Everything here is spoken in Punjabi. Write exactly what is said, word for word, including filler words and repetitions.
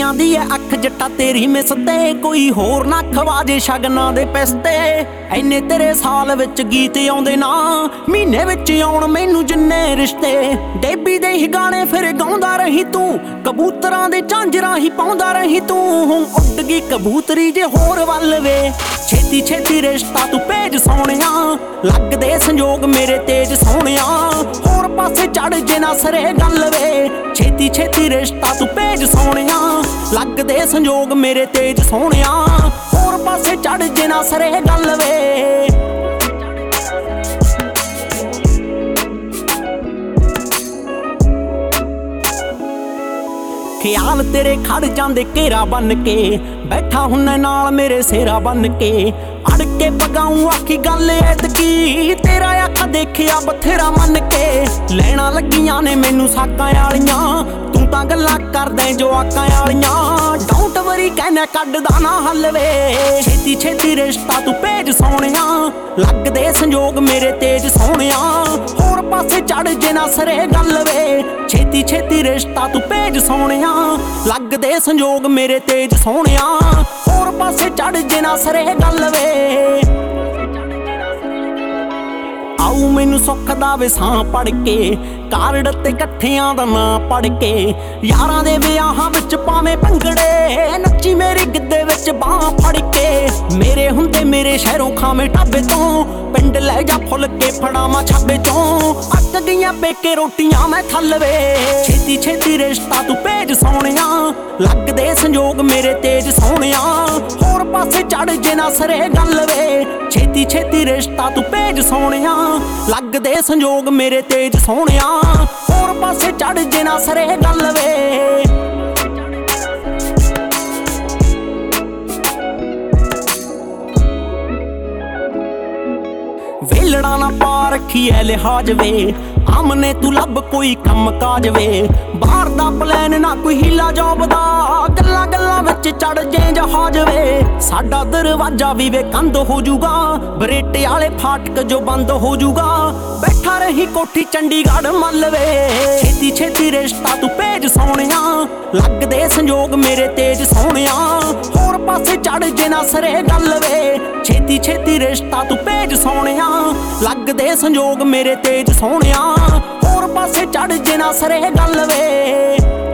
ਜਾਂਦੀ ਐ ਅੱਖ ਜੱਟਾ ਤੇਰੀ ਮਿਸ ਤੇ, ਕੋਈ ਹੋਰ ਨਾ ਖਵਾਜੇ ਸ਼ਗਨਾਂ ਦੇ ਪਿਸਤੇ। ਐਨੇ ਤੇਰੇ ਸਾਲ ਵਿੱਚ ਗੀਤ ਆਉਂਦੇ ਨਾ, ਮਹੀਨੇ ਵਿੱਚ ਆਉਣ ਮੈਨੂੰ ਜਿੰਨੇ ਰਿਸ਼ਤੇ। ਡੇਬੀ ਦੇ ਹੀ ਗਾਣੇ ਫਿਰ ਗਾਉਂਦਾ ਰਹੀ ਤੂੰ, ਕਬੂਤਰਾਂ ਦੇ ਝਾਂਜਰਾਂ ਹੀ ਪਾਉਂਦਾ ਰਹੀ ਤੂੰ। ਹੁਣ ਉੱਡ ਗਈ ਕਬੂਤਰੀ ਜੇ ਹੋਰ ਵੱਲ ਵੇ, ਛੇਤੀ ਛੇਤੀ ਰਿਸ਼ਤਾ ਤੂੰ ਭੇਜ ਸੋਹਣਿਆ। ਲੱਗਦੇ ਸੰਜੋਗ ਮੇਰੇ ਤੇਜ ਸੋਹਣਿਆ, ਹੋਰ ਪਾਸੇ ਚੜ ਜੇ ਨਾ ਸਰੇ ਗੱਲ ਵੇ। ਛੇਤੀ ਛੇਤੀ ਰਿਸ਼ਤਾ ਤੂੰ ਭੇਜ ਸੋਹਣਿਆ, ਲੱਗਦੇ ਸੰਜੋਗ ਮੇਰੇ ਤੇਜ ਸੋਹਣਿਆ, ਹੋਰ ਪਾਸੇ ਚੜ ਜੇ ਨਾ ਸਰੇ ਗੱਲ ਵੇ। ਖਿਆਲ ਤੇਰੇ ਖੜ ਜਾਂਦੇ ਘੇਰਾ ਬੰਨ ਕੇ, ਬੈਠਾ ਹੁੰਨਾ ਨਾਲ ਮੇਰੇ ਸੇਰਾ ਬੰਨ ਕੇ। ਅੜ ਕੇ ਪਗਾਉਂ ਆਖੀ ਗੱਲ ਐਤਕੀ, ਤੇਰਾ ਆਖਾ ਦੇਖਿਆ ਬਥੇਰਾ ਮੰਨ ਕੇ। ਲੈਣਾ ਲੱਗੀਆਂ ਨੇ ਮੈਨੂੰ ਸਾਕਾਂ ਵਾਲੀਆਂ, ਤੂੰ ਤਾਂ ਗੱਲਾਂ ਕਰਦਾ ਜਵਾਕਾਂ ਵਾਲੀਆਂ। ਡੋਂਟ ਵਰੀ ਕਹਿਣਾ ਕੱਢਦਾ ਨਾ ਹੱਲ ਵੇ, ਛੇਤੀ ਛੇਤੀ ਰਿਸ਼ਤਾ ਤੂੰ ਭੇਜ ਸੋਹਣਿਆ। ਲੱਗਦੇ ਸੰਜੋਗ ਮੇਰੇ ਤੇਜ ਸੋਹਣਿਆ, ਹੋਰ ਪਾਸੇ ਚੜ ਜੇ ਨਾ ਸਰੇ ਗੱਲ ਵੇ। ਛੇਤੀ ਛੇਤੀ ਰਿਸ਼ਤਾ ਤੂੰ ਭੇਜ ਸੋਹਣਿਆ, ਲੱਗਦੇ ਸੰਜੋਗ ਮੇਰੇ ਤੇਜ ਸੋਹਣਿਆ, ਹੋਰ ਪਾਸੇ ਚੜ ਜੇ ਨਾ ਸਰੇ ਗੱਲ ਵੇ। ਆਉ ਮੈਨੂੰ ਸੁੱਖ ਦਾ ਵਿਸਾਂ ਪੜ ਕੇ, ਕਾਰਡ ਤੇ ਇਕੱਠਿਆਂ ਦਾ ਨਾਂ ਪੜ ਕੇ। ਯਾਰਾਂ ਦੇ ਵਿਆਹਾਂ ਵਿੱਚ ਪਾਵੇਂ ਭੰਗੜੇ, ਨੱਚੀ ਮੇਰੀ ਗਿੱਧੇ ਵਿੱਚ ਬਾਹਾਂ ਫੜ ਕੇ। ਮੇਰੇ ਹੁੰਦੇ ਮੇਰੇ ਸ਼ਹਿਰੋਂ ਖਾਵੇਂ ਢਾਬੇ ਤੋਂ, ਪਿੰਡ ਲੈ ਜਾ ਫੁੱਲ ਕੇ ਫੜਾਵਾਂ ਛਾਬੇ ਚੋਂ। ਅੱਕ ਗਈਆਂ ਪੇਕੇ ਰੋਟੀਆਂ ਮੈਂ ਥੱਲ ਵੇ, ਛੇਤੀ ਛੇਤੀ ਰਿਸ਼ਤਾ ਤੂੰ ਭੇਜ ਸੋਹਣਿਆ। ਲੱਗਦੇ ਸੰਜੋਗ ਮੇਰੇ ਤੇਜ ਸੋਹਣਿਆ, ਹੋਰ ਪਾਸੇ ਚੜ ਜੇ ਨਾ ਸਰੇ ਗੱਲ ਵੇ। ਛੇਤੀ ਛੇਤੀ ਰਿਸ਼ਤਾ ਤੂੰ ਭੇਜ ਸੋਹਣਿਆ, ਲੱਗਦੇ ਸੰਜੋਗ ਮੇਰੇ ਤੇਜ ਸੋਹਣਿਆ, ਹੋਰ ਪਾਸੇ ਚੜ ਜੇ ਨਾ ਸਰੇ ਗੱਲ ਵੇ। ਵੇਲੜਾ ਨਾ ਪਾ ਰੱਖੀ ਐ ਲਿਹਾਜ ਵੇ, ਆਮਨੇ ਤੂੰ ਲੱਭ ਕੋਈ ਕੰਮ ਕਾਜ ਵੇ। ਬਾਹਰ ਦਾ ਪਲਾਨ ਨਾ ਕੋਈ ਹੀਲਾ ਜੋਬ ਦਾ, ਗੱਲਾਂ ਗੱਲਾਂ ਵਿੱਚ ਚੜ ਜੇ ਜਹਾਜ਼ ਵੇ। ਸਾਡਾ ਦਰਵਾਜ਼ਾ ਵੀ ਵੇ ਕੰਧ ਹੋ ਜੂਗਾ, ਬਰੇਟੇ ਵਾਲੇ ਫਾਟਕ ਜੋ ਬੰਦ ਹੋ ਜੂਗਾ। ਬੈਠਾ ਰਹੀ ਕੋਠੀ ਚੰਡੀਗੜ੍ਹ ਮੱਲ ਵੇ, ਛੇਤੀ ਛੇਤੀ ਰਿਸ਼ਤਾ ਤੂੰ ਭੇਜ ਸੋਹਣਿਆ। ਲੱਗਦੇ ਸੰਜੋਗ ਮੇਰੇ ਤੇਜ ਸੋਹਣਿਆ, ਹੋਰ ਪਾਸੇ ਚੜ ਜੇ ਨਾ ਸਰੇ ਗੱਲ ਵੇ। ਛੇਤੀ ਛੇਤੀ ਰਿਸ਼ਤਾ ਤੂੰ ਭੇਜ ਸੋਹਣਿਆ, ਲੱਗਦੇ ਸੰਜੋਗ ਮੇਰੇ ਤੇਜ ਸੋਹਣਿਆ, ਹੋਰ ਪਾਸੇ ਚੜ ਜੇ ਨਾ ਸਰੇ ਗੱਲ ਵੇ।